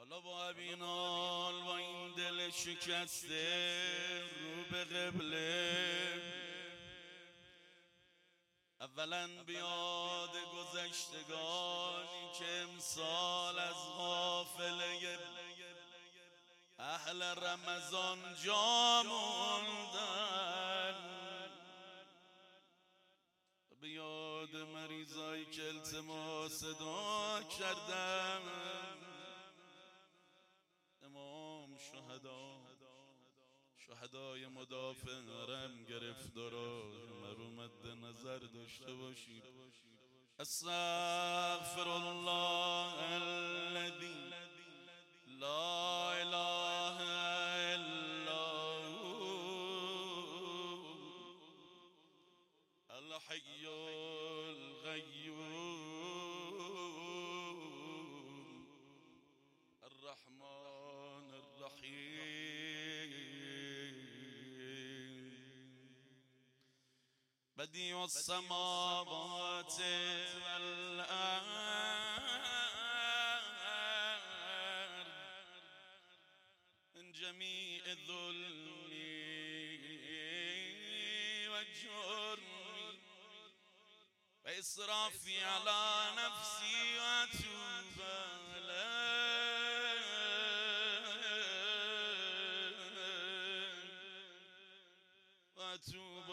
حالا با ابینال با این دل شکسته رو به قبله اولا بیاد گذشتگانی که امسال از غافله اهل رمضان جا موندن، بیاد مریضایی که التماس دعا کردن، امام شهدای مدافع حرم گرفتارا مرو مد نظر داشته باشید. استغفر الله الذی لا اله الا هو الحی القیوم الرحمن الرحیم بدیع السماوات والارض من جمیع ظلمی و جرمی و اسرافی علی نفسی و اتوب اتوب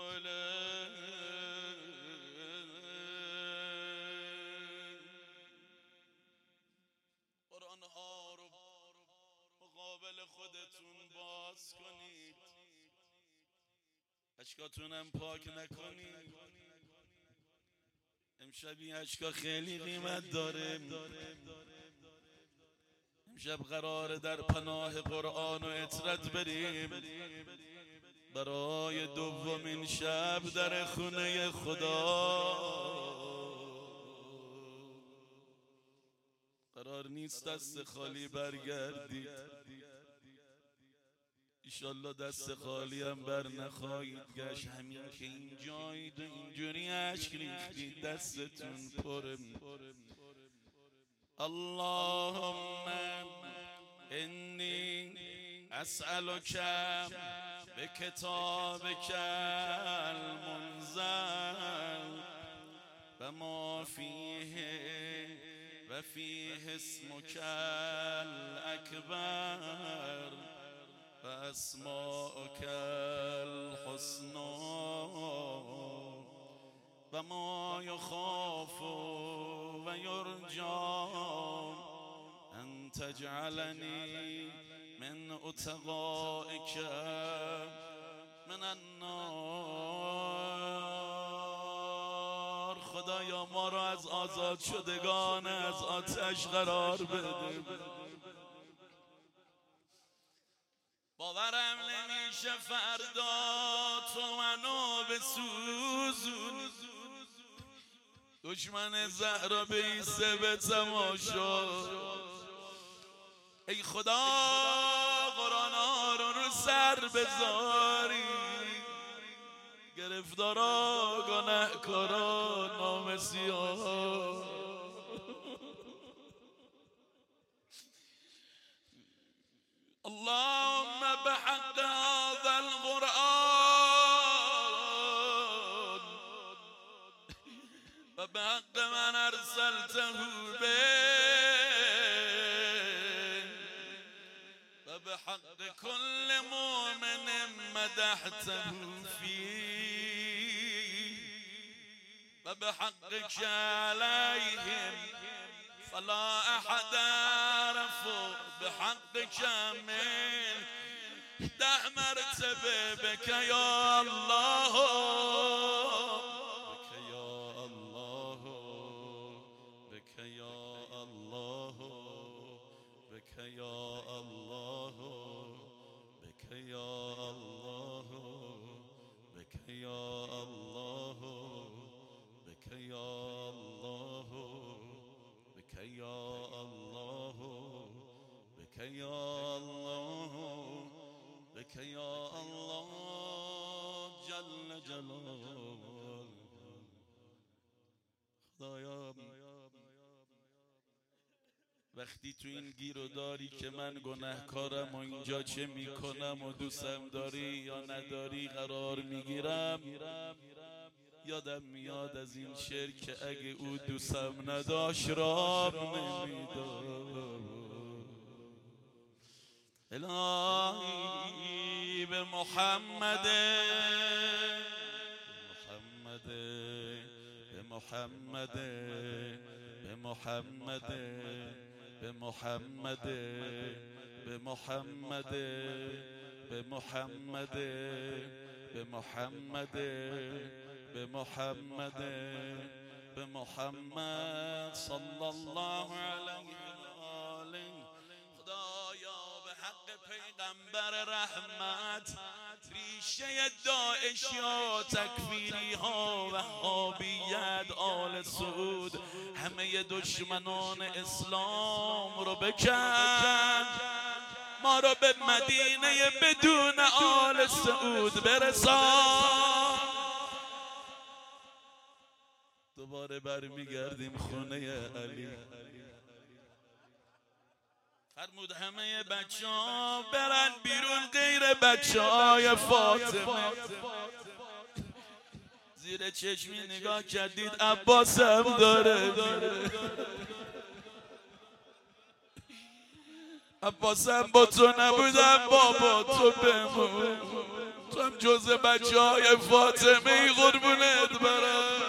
قرآن ها رو مقابل خودتون باز کنید، اشکاتونم پاک نکنید. امشبی اشکا خیلی قیمت داره. امشب قراره در پناه قرآن و اطرت بریم برای دومین شب در خونه خدا. قرار نیست دست خالی برگردید، ایشالله دست خالی هم بر نخواهید گشت. همین که اینجایید و اینجوری اشک ریختید دستتون پره. اللهم انی اسألک بکتابک المنزل و ما فیه و فیه اسمک الاکبر و اسماءک الحسنی و ما یخاف و یرجا ان تجعلنی من اتقائک من النار. خدایا ما را از آزاد شدگان از آتش قرار بده. باورم نمیشه فردا تو منو بسوزونی، دشمن زهرا بیسته به تماشا. ای خدا قرآن رو سر بذاری، گرفتارا گناهکارا نامسیاها. اللهم بحق هذا القرآن و بحق من ارسلته به و بحق كل مؤمن مدحته فيه و بحقك عليهم فلا احد عرف بحقك من 10 مرتبه بك يا الله بك يا الله بك يا الله بك يا الله بك يا الله بك يا الله بك يا الله بك يا الله بك يا الله بك يا الله جل جلاله. خدایا وقتی وقتی تو این گیر و داری که من گناهکارم و اینجا چه میکنم و دوستم داری یا نداری قرار میگیرم، یادم میاد از این شعر که اگه او دوستم نداشت رام نمیداد. الهی به محمد، به محمد، به محمد، به محمد، به محمد، به محمد، به محمد، به محمد، به محمد صلی الله علیه و آله. خدایا به حق پیغمبر رحمت ریشه داعشی و تکفیری ها و وهابیت آل سعود همه دشمنان اسلام رو بکن، ما رو به مدینه بدون آل سعود برسان. دوباره برمیگردیم خونه علی. فرمود همه بچه ها برن بیرون غیر بچه های فاطمه. زیر چشمی نگاه کردید عباس هم داره. عباس هم با تو نبودم بابا تو بمون، تو هم جز بچه های فاطمه ای قربونت برم.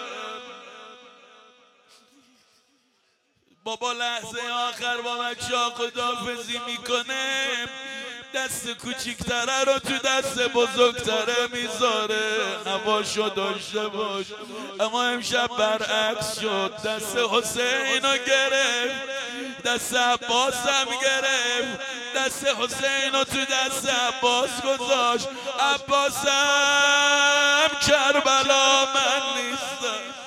بابا لحظه آخر با بچه ها خداحافظی میکنه، دست کوچیکتره رو تو دست بزرگتره میذاره، هواشو داشته باش. اما امشب برعکس شد، دست حسین رو گرفت، دست عباس هم گرفت، دست حسین رو تو دست عباس گذاشت. عباس هم کربلا من نیستم.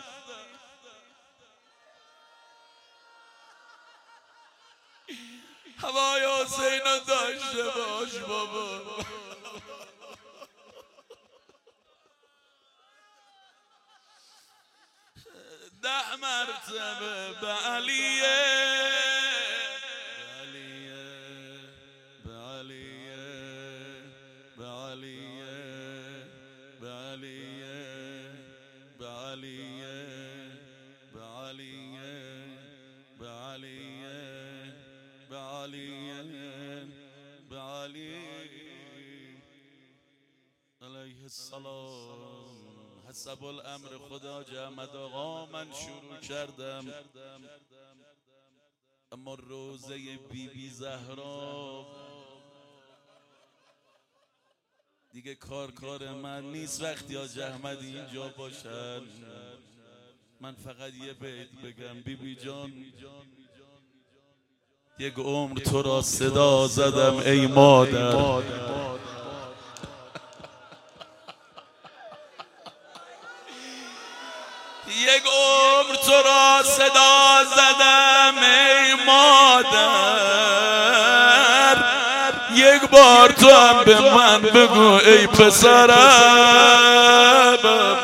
هوای حسین رو داشته باش بابا. 10 مرتبه به علیه، به علیه، به علیه، به علیه، به علیه، به علیه، به علیه، به علیه، به علی علیه السلام. حسب الامر خدا جمد آقا من شروع کردم، اما روزه بی زهرا دیگه کار من نیست. وقتی حاج احمدی اینجا باشن من فقط یه بیت بگم. بی جان یک عمر تو را صدا زدم ای مادر، یک عمر تو را صدا زدم ای مادر، یک بار تو هم به من بگو ای پسرم.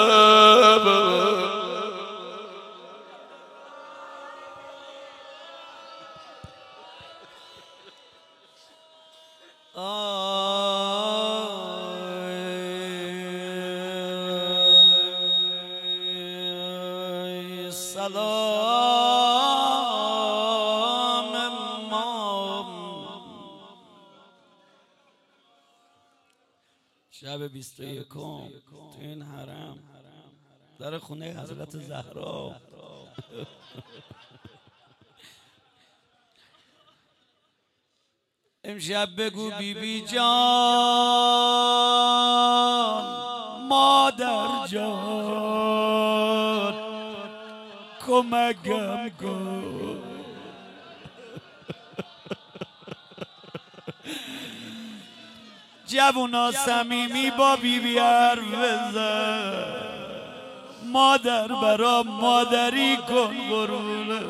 سلام ما شب 21 تو این حرم در خونه حضرت زهرا امشب بگو بی جان مادر جان کمکم کن، جوونا صمیمی با بی حرف بزن، مادر برا مادری کن قربونه.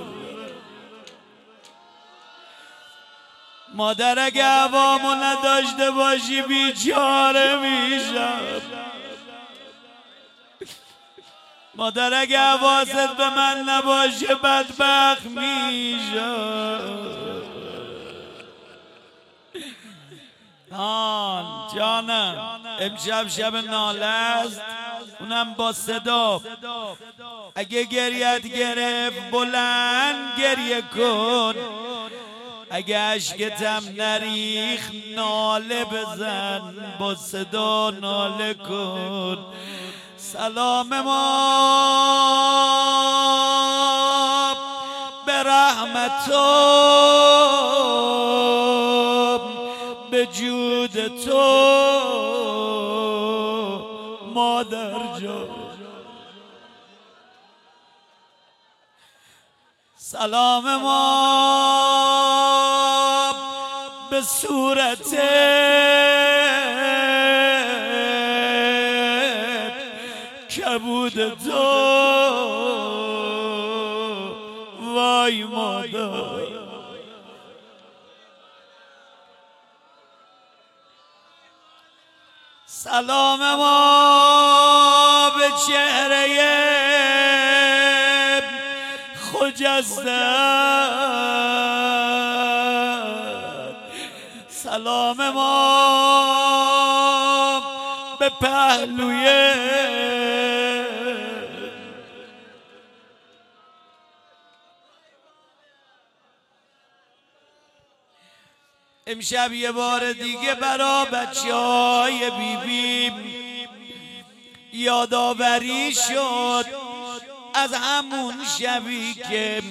مادر اگه هوامو نداشته باشی بیچاره میشم. مادر اگه حواست به من نباشه بدبخت میشم. جانم امشب شب ناله است، اونم با صدا. اگه گریت گرفت بلند گریه کن، اگه عشقتم نریخ ناله بزن، با صدا ناله کن. سلام ما به رحمت تو، به جود تو مادر جان. سلام ما به صورت کبود تو، وای مادر. سلام ما به چهره خجسته، سلام ما به پهلوی امشب یه بار دیگه برا بچه‌های بیبی یادآوری شد از همون شبی که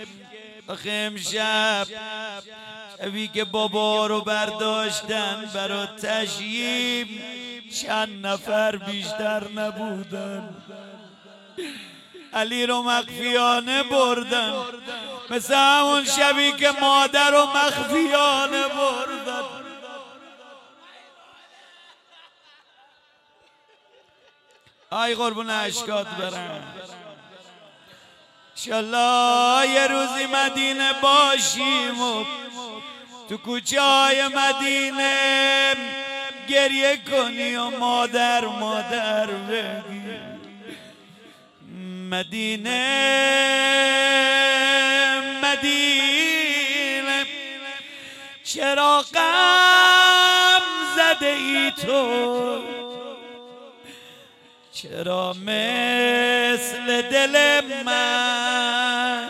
امشب شبی که بابا رو برداشتن برا تشییع، چند نفر بیشتر نبودن، علی رو مخفیانه بردن، مثل همون شبی که مادر رو مخفیانه بردن. آی قربون اشکات برم. انشالله یه روزی مدینه باشیم و تو کوچه های مدینه گریه کنی و مادر مادر بگی. مدینه مدینه چرا غم زده ای تو، چرا مثل دل من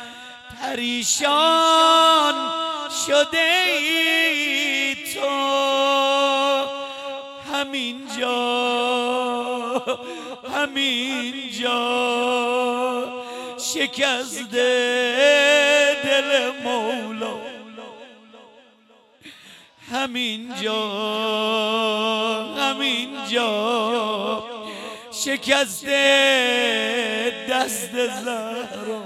پریشان شده ای تو. همینجا شکسته دل مولا، همینجا شکسته دست زهرا.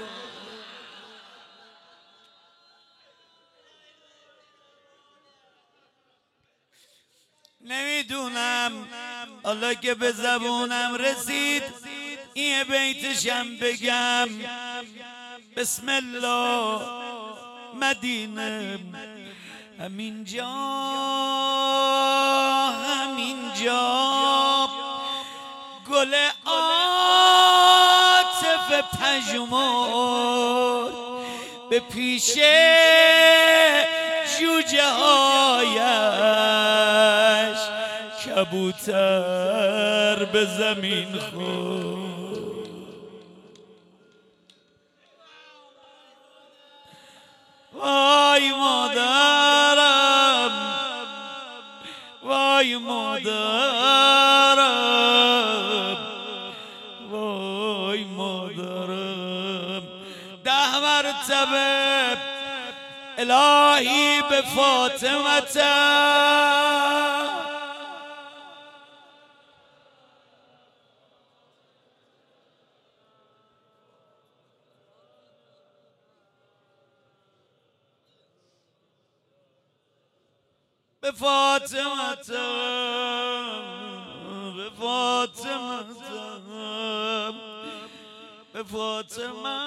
نمیدونم حالا که به زبونم رسید این بیتشم بگم. بسم الله مدینه همینجا گل عاطف پژمرد به پیش جوجه هایش، کبوتر به زمین خورد. وای مادرم، وای مادرم، وای مادرم. 10 مرتبه الهی به فاطمه به فاطمه به فاطمه به فاطمه.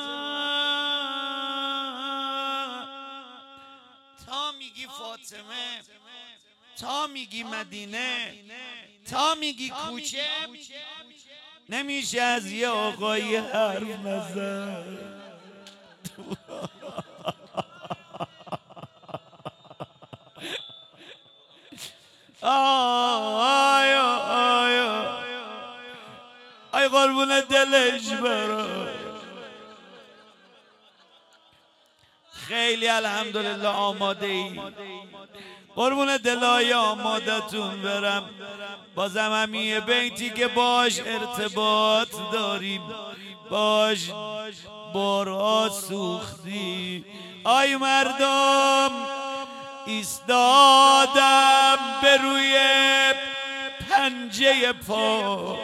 تا میگی فاطمه، تا میگی مدینه، تا میگی کوچه، نمیشه از یه آقایی حرف نزد. آی قربون دلش برا. خیلی الحمدلله آماده ای. قربون دلای آمادتون برم. بازم همیه بیتی که باش ارتباط داریم، باش بارها سوختی. آی مردم ایستادم به روی پنجه پا،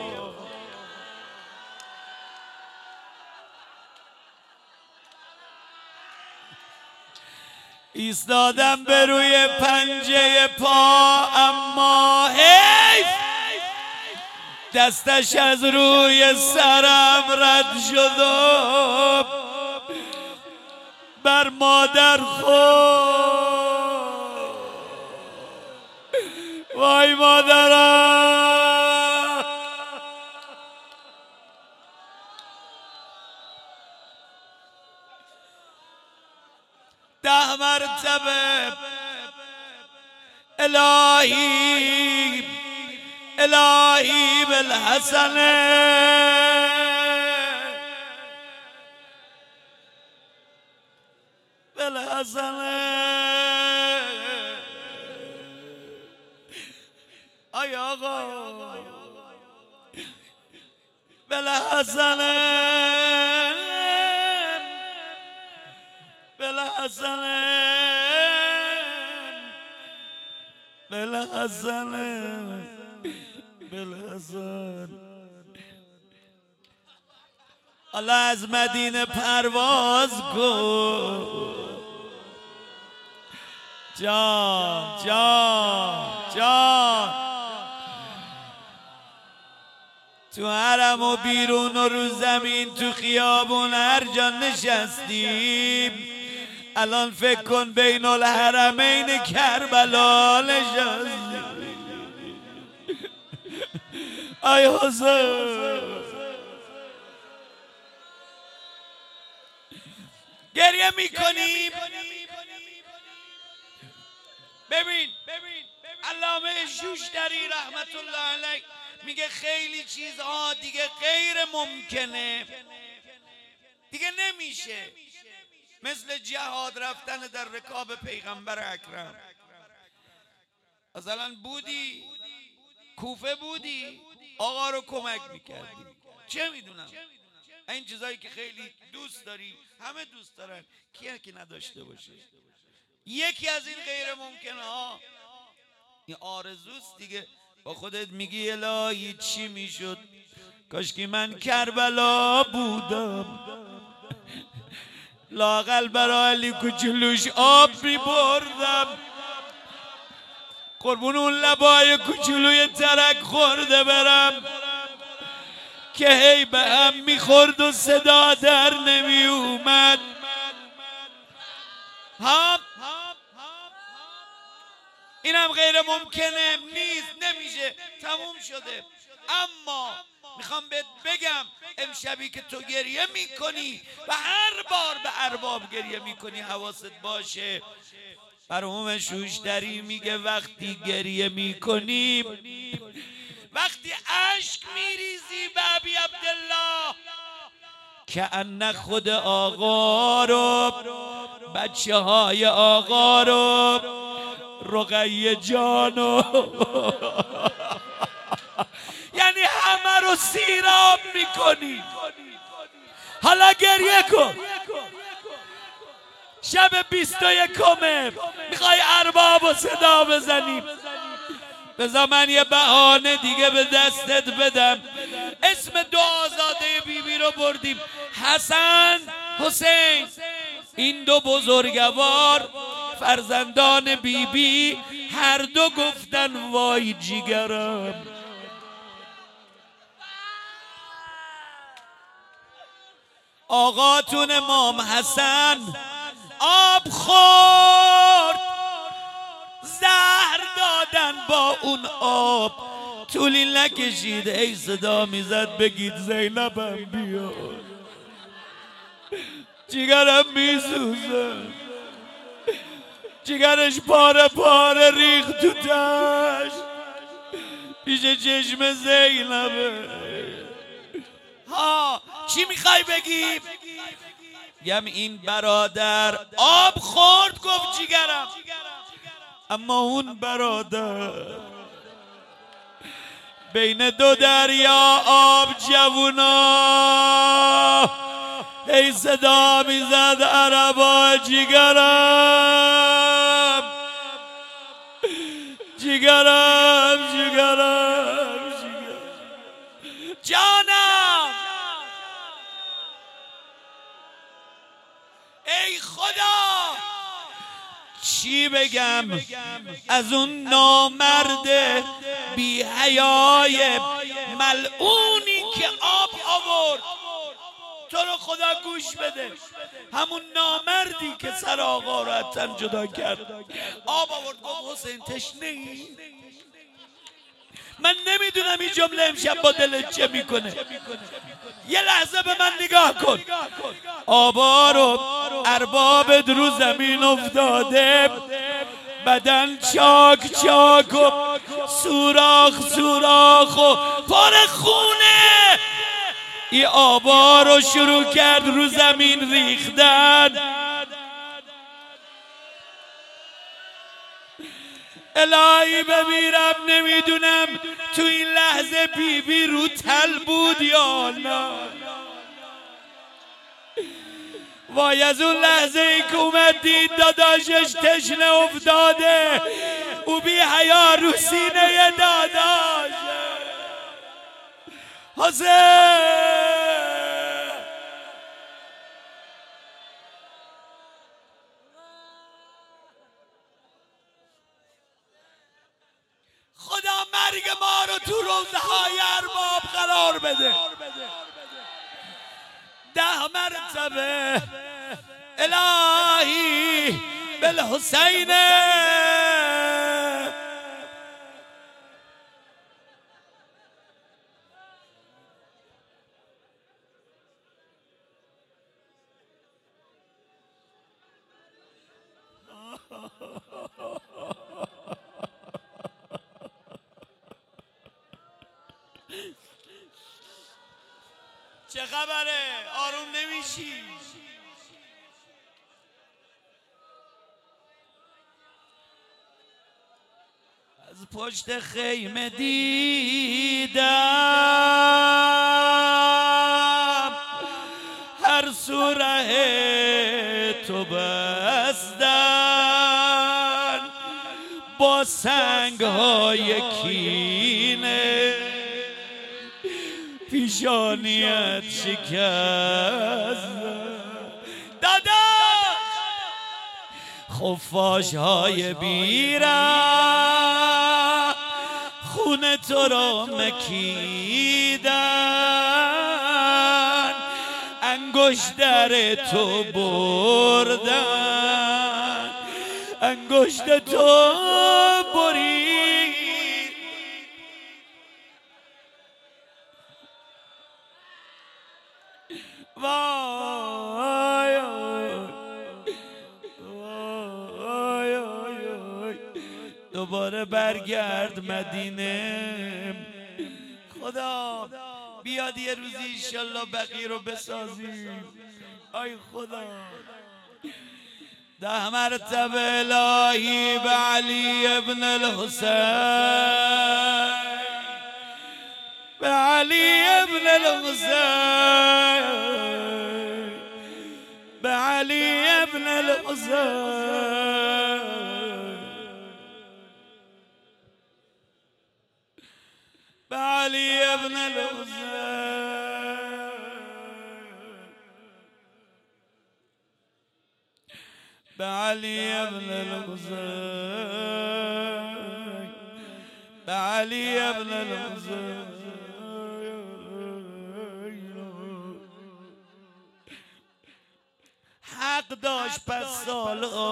ایستادم به روی پنجه پا، اما حیف دستش از روی سرم رد شد و بر مادر خود. وای مادرم، ده مرتبه الهی الهی بالحسن بالحسن. ای آقا بالحسن بالحسن بالحسن بالحسن. الله از مدینه پرواز کن. جان جان جان، تو حرم و بیرون و رو زمین، تو خیابون هر جا نشستیم. الان فکر کن بین الحرمین کربلا نشستیم. ای حسین گریه میکنیم. ببین علامه شوشتری رحمت الله علیه میگه خیلی چیزها دیگه غیر ممکنه، دیگه نمیشه. مثل جهاد رفتن در رکاب پیغمبر اکرم. مثلا بودی کوفه، بودی آقا رو کمک میکردی، چه میدونم این چیزایی که خیلی دوست داری، همه دوست دارن، کیه که نداشته باشه؟ یکی از این غیر ممکنه ها این آرزوست دیگه. با خودت میگی الهی چی میشد کاش که من کربلا بودم، لااقل برای علی کوچولوش آب میبردم، قربون اون لبای کوچولوی ترک خورده برم که هی به هم میخورد و صدا در نمی اومد. اینم غیر ممکنه، نیست، نمیشه، تموم شده. اما میخوام بهت بگم امشبی که تو گریه میکنی و هر بار به ارباب گریه میکنی حواست باشه. مرحوم شوشتری میگه وقتی گریه میکنی، وقتی اشک میریزی به ابی عبدالله، که ان خود آقا رو، بچه های آقا رو، رقیه جانو یعنی همه رو سیراب میکنی. حالا گریه کن، شب 21 میخوای ارباب و صدا بزنیم. بذار من یه بهانه دیگه به دستت بدم. اسم دو آزاده بیبی رو بردیم، حسن حسین. این دو بزرگوار فرزندان بیبی هر دو گفتن وای جیگرم. آقاتون امام حسن آب خورد، زهر دادن با اون آب طولی نکشید ای صدا میزد بگید زینبم بیا، جیگرم میسوزه، جیگرش پاره پاره ریخت تو تش پیش چشم زینبه. ها چی میخوای بگی؟ گم این برادر آب خورد گفت جیگرم، اما اون برادر بین دو دریا آب جوونا ای صدا میزد عربا جیگرم جیگرم جیگرم جانم. ای خدا چی بگم از اون نامرد بی حیای ملعونی که آب آورد. تو رو خدا گوش بده، همون نامردی که سر آقا رو از تن جدا کرد آب آورد گفت حسین تشنه ای؟ من نمیدونم این جمله امشب با دلت چه میکنه. یه لحظه به من نگاه کن. آبا رو ارباب رو زمین افتاده، بدن چاک چاک و سوراخ سوراخ و پر خونه. ای آبا رو شروع کرد رو زمین ریختن. الهی بمیرم نمیدونم تو این لحظه بیبی رو تل بود یا نه. وای از اون لحظه ای که اومد دید داداشش تشنه افتاده، او بی حیا رو سینه داداش حسین. خدا مرگ ما رو تو روزه های ارباب قرار بده. 10 مرتبه الهی بالحسین. چه خبره؟ آروم نمیشی؟ از پشت خیمه دیدم هر سوره تو بستن با سنگ‌های کینه، پیشانیت شکست دادا، خفاش‌های بیرم خون تو را مکیدن، انگشتر تو بردن، انگشت تو برید. وای دوباره برگرد مدینه. خدا بیاد یه روزی انشالله بقیه رو بسازیم. ای خدا 10 مرتبه الهی به علی ابن الحسین، به علی ابن الحسین، به علی ابن الحسین، به علی ابن الحسین، به علی ابن الحسین، به علی ابن الحسین. حق داشت پس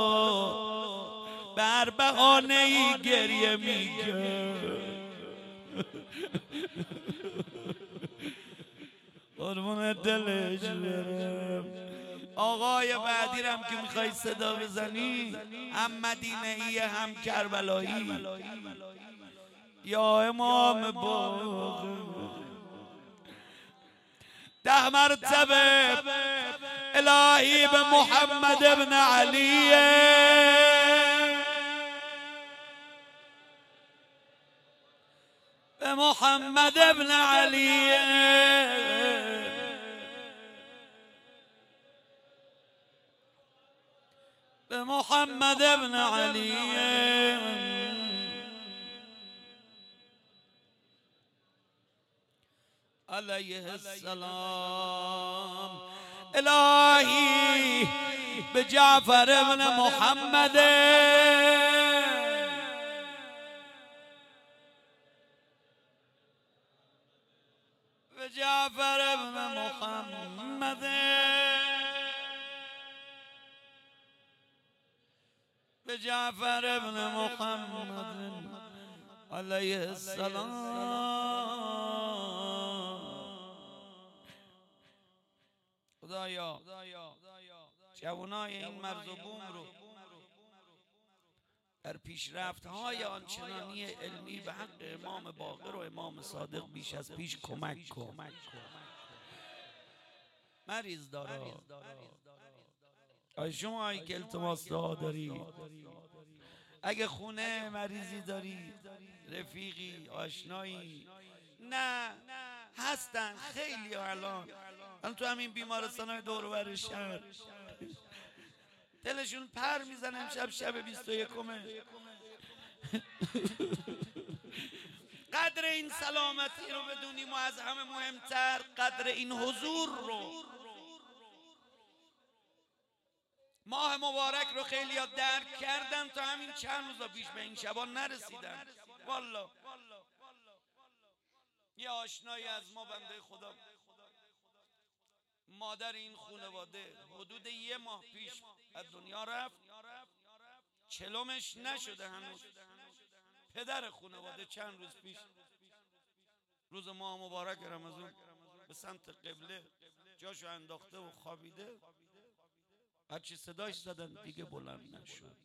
سالها بر بهانه ای گریه میکرد. قربون دلش برم. آقای بعدی رم که میخوای صدا بزنی، هم مدینه‌ای هم کربلایی، یا امام باقر 10 مرتبه الهی به محمد ابن علی، به محمد ابن علی، به محمد ابن علی علیه السلام. الهی به جعفر ابن محمد، به جعفر ابن محمد، به جعفر ابن محمد علیه السلام. خدایا جوانای این مرز و بوم رو در پیشرفت‌های آنچنانی علمی به حق امام باقر و امام صادق بیش از پیش کمک کن. مریض داره، شما که التماس دعا داری، اگه خونه مریضی داری، رفیقی، آشنایی، نه هستن خیلی الان تو همین بیمارستان‌های دور و بر شهر دلشون پر میزنه. امشب شب 21 قدر این سلامتی رو بدونیم و از همه مهمتر قدر این حضور رو. ماه مبارک رو خیلی ها درک کردن، تا همین چند روزا پیش به این شبا نرسیدن. والله یه آشنایی از ما بنده خدا، مادر این خانواده حدود 1 ماه پیش از دنیا رفت، 40مش نشده هنوز. پدر خانواده چند روز پیش روز ماه مبارک رمضان به سمت قبله جاشو انداخته و خوابیده، هرچی صداش زدن دیگه بلند نشد.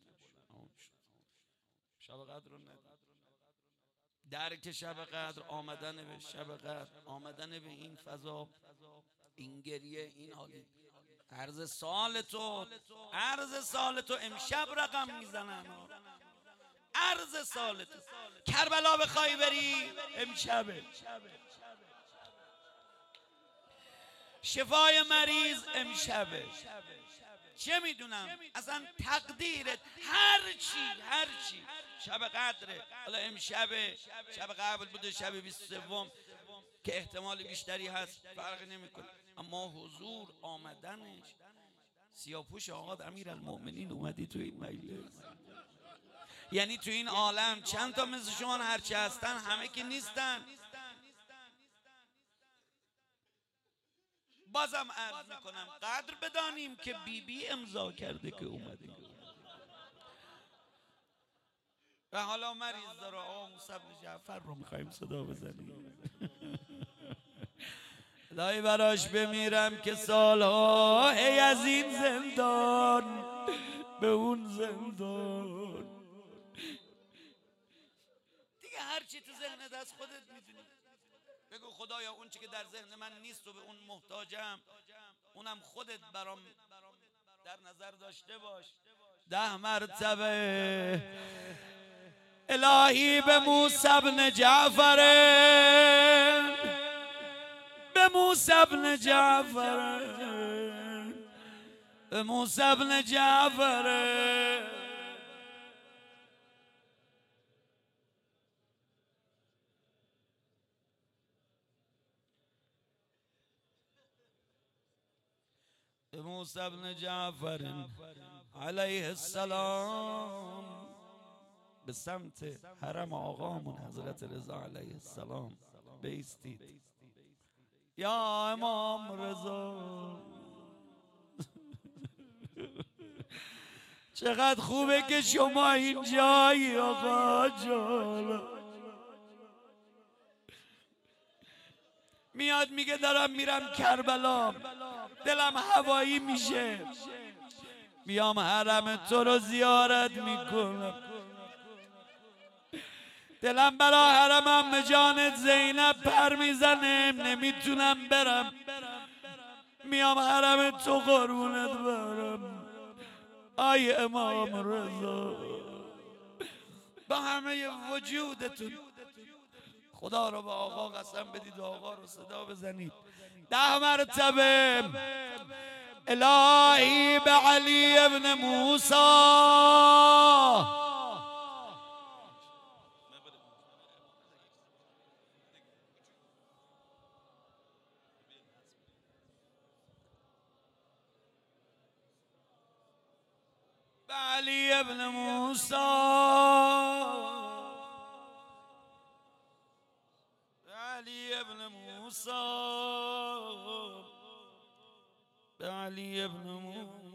شب قدر رو ندید. درک شب قدر، آمدن به شب قدر، آمدن به این فضا، این گریه، این حالی. عرض سال تو امشب رقم میزنن. عرض سال تو کربلا بخوای بری امشبه، شفای مریض امشبه. چه میدونم اصلا تقدیرت هر چی شب قدره. حالا امشبه، شب قبل بوده، شب 23 که احتمال بیشتری هست، فرق نمیکنه. اما حضور آمدنش، سیاپوش آقا امیرالمؤمنین اومدی تو این مجلس، یعنی تو این عالم چند تا مثل شما هرچی هستن همه که نیستن. بازم عرض میکنم قدر بدانیم که بی امضا کرده که اومدیم. و حالا مریض داره، آقا موسی بن جعفر رو میخوایم صدا بزنیم. الهی براش بمیرم که سالها هی از این زندان به اون زندان. دیگه هرچی تو ذهنت از خودت میدونی. بگو خدایا اون چی که در ذهن من نیست و به اون محتاجم، اونم خودت برام در نظر داشته باش. 10 مرتبه الهی به موسی بن جعفر، به موسی بن جعفر، به موسی بن جعفر، به موسی بن جعفر علیه السلام، به سمت حرم آقامون حضرت رضا علیه السلام بیستید. یا امام رضا چقدر خوبه که شما اینجایی آقا جان. میاد میگه دارم میرم کربلا، دلم هوایی میشه، بیام حرم تو رو زیارت میکنم، دلم برا حرم عمه جانت زینب پر میزنه، نمیتونم برم، میام حرم تو قربونت برم. آی امام رضا، با همه وجودتون خدا رو به آقا قسم بدید و آقا رو صدا بزنید 10 مرتبه الهی به علی ابن موسی، به علی ابن موسی، به علی ابن موسی، به علی ابن موسی.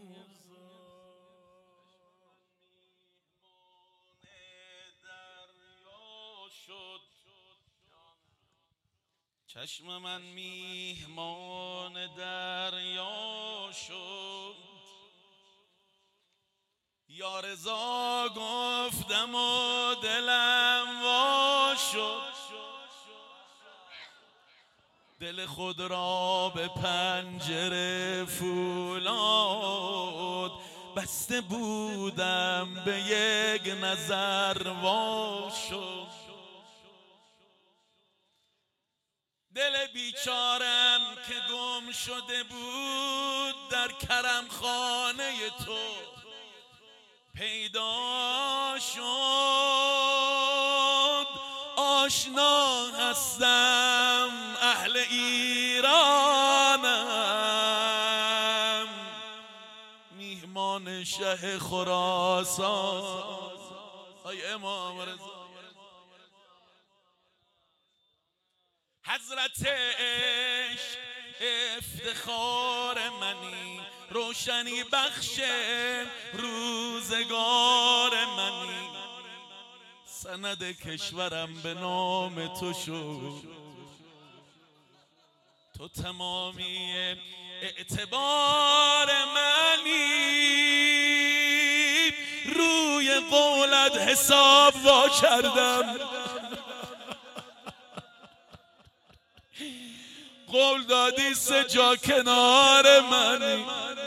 چشم من میهمان دریا شد، یا رضا گفتم و دلم وا شد، دل خود را به پنجره فولاد، بسته بودم به یک نظر وا شد، دل بیچارم که گم شده بود در کرم خانه تو پیدا شد، آشنا هستم اهل ایرانم، میهمان شه خراسان. آی امام رضا، حضرت عشق افتخار منی، روشنی بخش روزگار منی، سند کشورم به نام تو شد، تو تمامی اعتبار منی، روی قولت حساب وا کردم، قول دادی 3 جا کنار منی،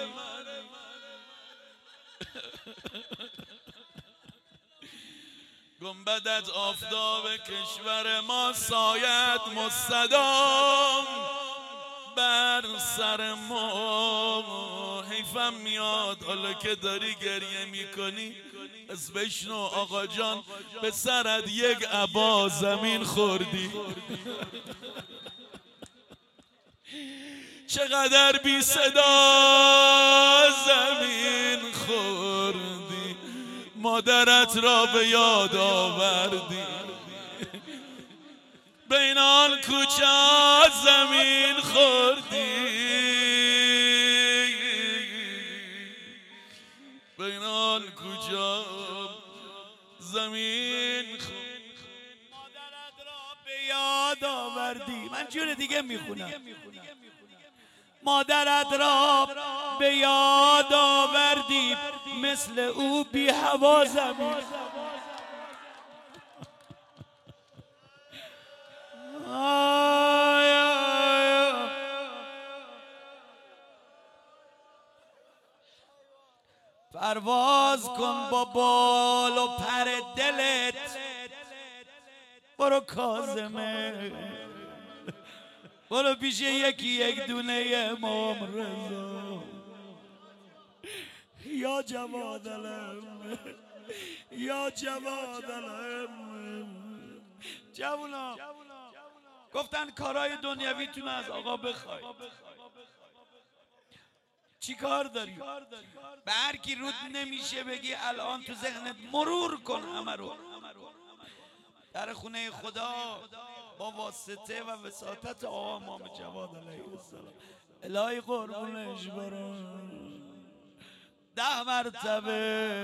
گنبدت آفتاب کشور ما، سایت مستدام بر سر ما. حیفم میاد حالا که داری گریه میکنی، از بشنو آقا جان، به سرت یک عبا زمین خوردی، چقدر بی صدا زمین خوردی، مادرت را به یاد آوردی، بین آن کوچه زمین خوردی، بین آن کوچه زمین خوردی، مادرت را به یاد آوردی. من جور دیگه میخونم. مادرت را به یاد آوردی، مثل او بی هوا زمین. پرواز کن با بال و پر دلت، برو کاظمه، برو پیش یکی یک دونه امام رضا، یا جواد علم، یا جواد علم. جوونا گفتن کارهای دنیویتون از آقا بخواید، چی کار داری؟ به هر کی رود نمیشه بگی الان تو ذهنت مرور کن همه رو. در خونه خدا با واسطه و وساطت آقا امام جواد علیه السلام، الهی قربونش برم 10 مرتبه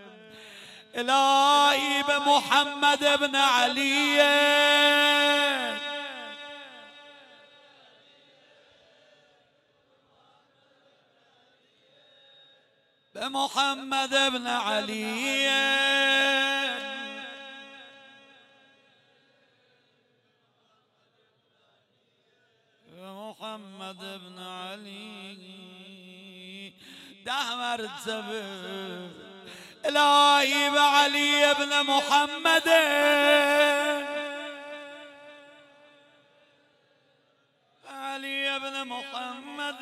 الهی به محمد ابن علی، محمد ابن علی محمد ابن علی 10 مرتبه الهی به علی ابن محمد علی ابن محمد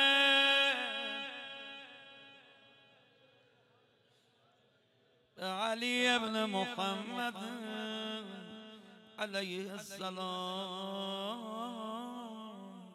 علی ابن محمد علیه السلام.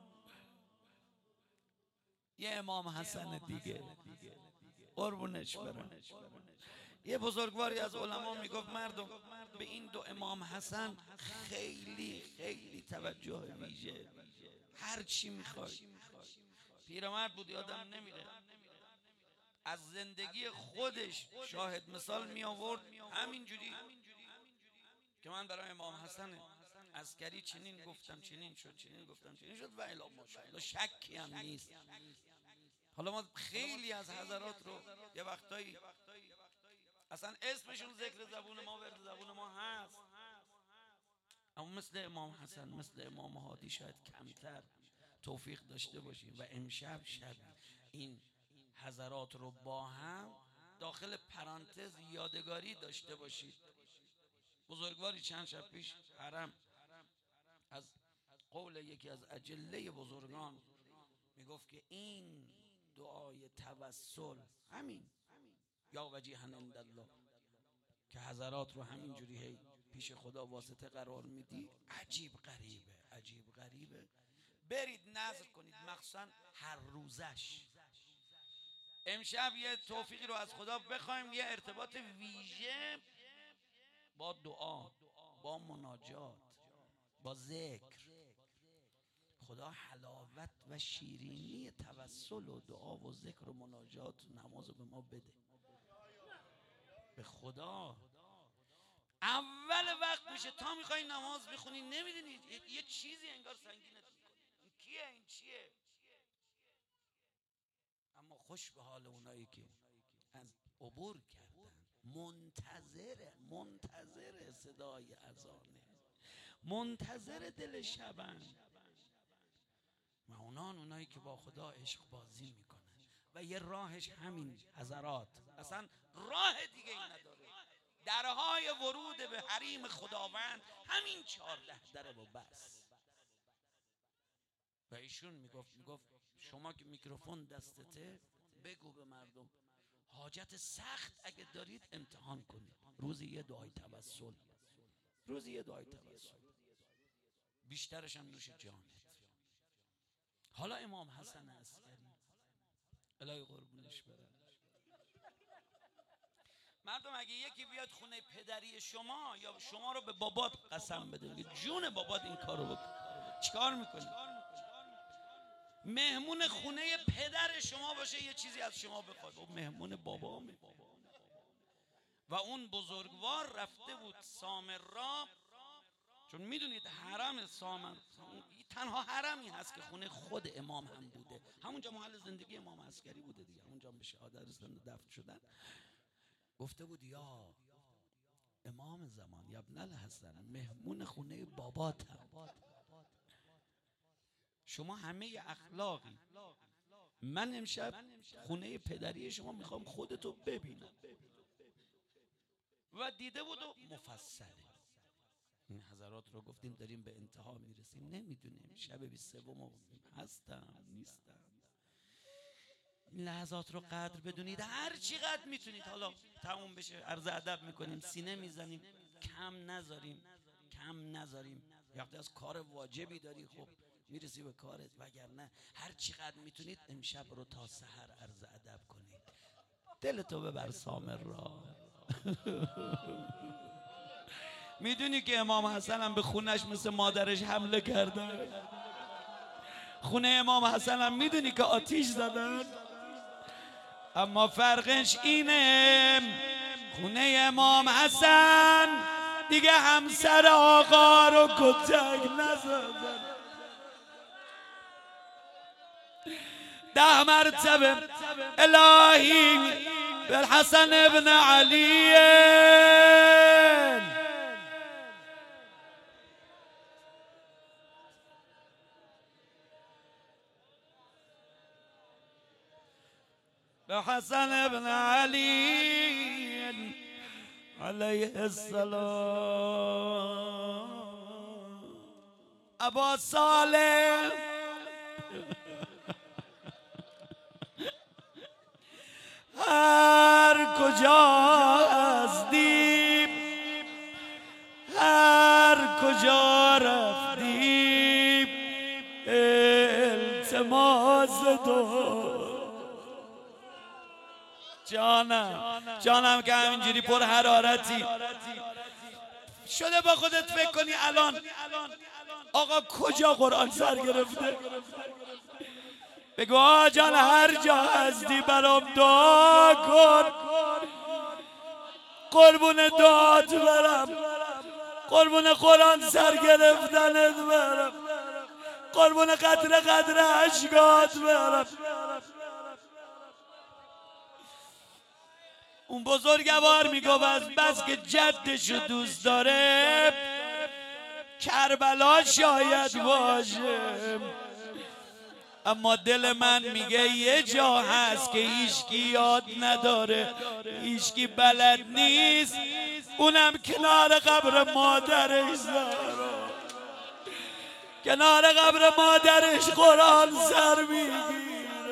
یه امام حسن دیگه قربونش برم. یه بزرگواری از علما میگفت مردم به این 2 امام حسن خیلی خیلی توجه ویژه، هر چی میخوای. پیرمرد بود یادم نمیره، از زندگی خودش شاهد مثال می آورد همینجوری که من برای امام حسن عسکری چنین گفتم، چنین شد، چنین گفتم، چنین شد و الی ماشاءالله شکی هم نیست. حالا ما خیلی از حضرات رو یه وقتایی اصلا اسمشون ذکر زبون ما ورد زبون ما هست، اما مثل امام حسن، مثل امام هادی شاید کمتر توفیق داشته باشیم. و امشب شب این حضرات رو با هم داخل پرانتز یادگاری داشته باشید. بزرگواری چند شب پیش حرم از قول یکی از اجله بزرگان میگفت که این دعای توسل، همین یا وجیها عند الله، که حضرات رو همینجوری هی پیش خدا واسطه قرار میدی، عجیب غریبه، عجیب غریبه. برید نذر کنید، مخصوصا هر روزش. امشب یه توفیقی رو از خدا بخوایم، یه ارتباط ویژه با دعا، با مناجات، با ذکر. خدا حلاوت و شیرینی توسل و دعا و ذکر و مناجات و نماز رو به ما بده. به خدا اول وقت میشه تا میخوای نماز بخونی نمیدونی یه چیزی انگار سنگینت میکنه، این کیه، این چیه؟ اما خوش به حال اونایی که از عبور کردن، منتظر صدای اذانه، منتظر دل شبن. و اونایی که با خدا عشق بازی میکنن و یه راهش همین حضرات، اصلا راه دیگه ای نداره. درهای ورود به حریم خداوند همین 14 در و بس. و ایشون میگفت شما که میکروفون دستته بگو به مردم حاجت سخت اگه دارید امتحان کنید، روزی یه دعای توسل، روزی یه دعای توسل، بیشترش هم نوش جانت. حالا امام حسن عسکری الهی قربونش برم، مردم اگه یکی بیاد خونه پدری شما یا شما رو به بابات قسم بده، جون بابات این کارو بکن، چیکار میکنی؟ مهمون خونه پدر شما باشه یه چیزی از شما بخواد، و مهمون بابامه. و اون بزرگوار رفته بود سامر را، چون میدونید حرم سامر تنها حرمی هست که خونه خود امام هم بوده، همونجا محل زندگی امام عسکری بوده دیگه، همونجا به شهادت رسیدن و دفن شدن. گفته بود یا امام زمان یا ابن الحسن، مهمون خونه باباتم، شما همه اخلاقی، من امشب خونه پدری شما میخوام خودتو ببینم. و دیده بود و مفصله. این حضرات رو گفتیم داریم به انتها میرسیم، نمیدونیم شب 23 هستم نیستم. این لحظات رو قدر بدونید، هر چی قدر میتونید. حالا تموم بشه عرض ادب میکنیم، سینه میزنیم، کم نذاریم. وقتی از کار واجبی داری خب میرسی به کارت، وگرنه هر چی قدر میتونید امشب رو تا سحر عرض ادب کنید. دلتو ببر سامر را. میدونی که امام حسن هم به خونش مثل مادرش حمله کردن؟ خونه امام حسن هم میدونی که آتیش زدن؟ اما فرقش اینه خونه امام حسن دیگه همسر آقا رو کتک نزدن. 10 مرتبه الهی بالحسن ابن علی بحسن ابن علي عليه السلام. ابا صالح هر کجا هستیم هر کجا رفتیم التماس دار. جانم که همینجوری پر حرارتی شده با خودت فکر کنی الان آقا کجا قرآن سر گرفته. بگو آقا جان هر جا هستی برام دعا کن، قربون دعات برم، قربون قرآن سر گرفتنت برم، قربون قطره قطره اشکات برم. اون بزرگوار میگفت از بس که جدشو دوست داره کربلا شاید باشه، اما دل من میگه یه جا هست که هیچکی یاد نداره، هیچکی بلد نیست، اونم کنار قبر مادرش زهرا. کنار قبر مادرش قرآن سر میگیره.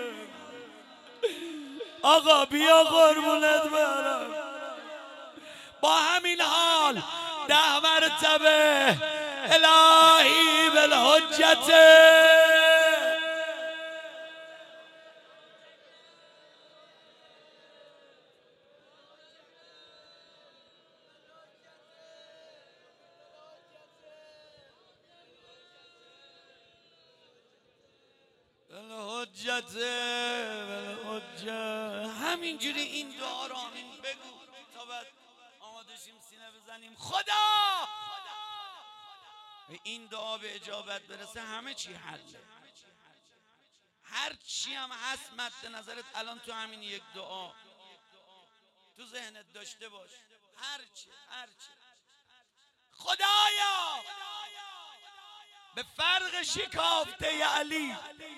آقا بیا قربونت برم. با همین حال 10 مرتبه الهی بالحجت همینجوری این دعا رو آمین بگو تا بعد آماده شیم سینه بزنیم. خدا به این دعا به اجابت برسه همه چی حله. هر چی هم هست مد نظرت الان تو همین یک دعا تو ذهنت داشته باش. هر چی خدایا به فرق شکافته علی،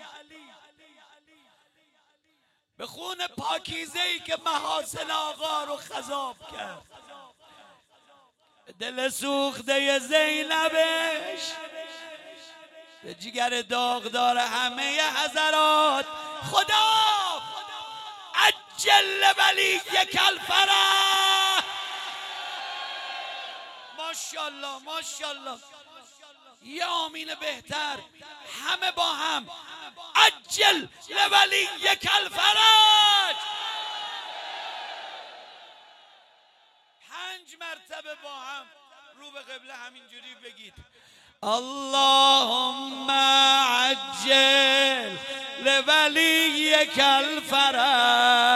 به خون پاکیزه‌ای که محاسن آقا رو خضاب کرد، به دل سوخته زینبش، به جگر داغدار همه حضرات، خدا عجل ولیک الفرح. ماشاءالله ماشاءالله. یه آمین بهتر همه با هم. عجل لولیک الفرج. 5 مرتبه با هم رو به قبله همینجوری بگید. اللهم عجل لولیک الفرج.